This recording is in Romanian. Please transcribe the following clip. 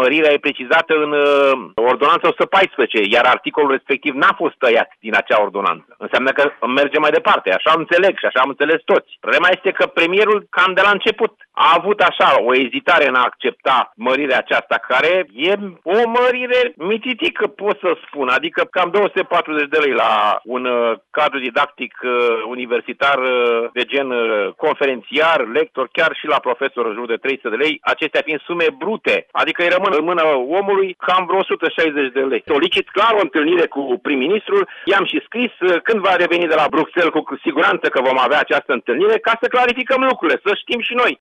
mărirea e precizată în ordonanța 114, iar articolul respectiv n-a fost tăiat din acea ordonanță. Înseamnă că merge mai departe, așa înțeleg și așa am înțeles toți. Problema este că premierul cam de la început a avut așa o ezitare în a accepta mărirea aceasta, care e o mărire mititică, pot să spun, adică cam 240 de lei la un cadru didactic universitar de gen conferențiar, lector, chiar și la profesor în jur de 300 de lei, acestea fiind sume brute, adică îi rămân în mâna omului cam vreo 160 de lei. Solicit clar o întâlnire cu prim-ministrul, i-am și scris când va reveni de la Bruxelles, cu siguranță că vom avea această întâlnire, ca să clarificăm lucrurile, să știm și noi.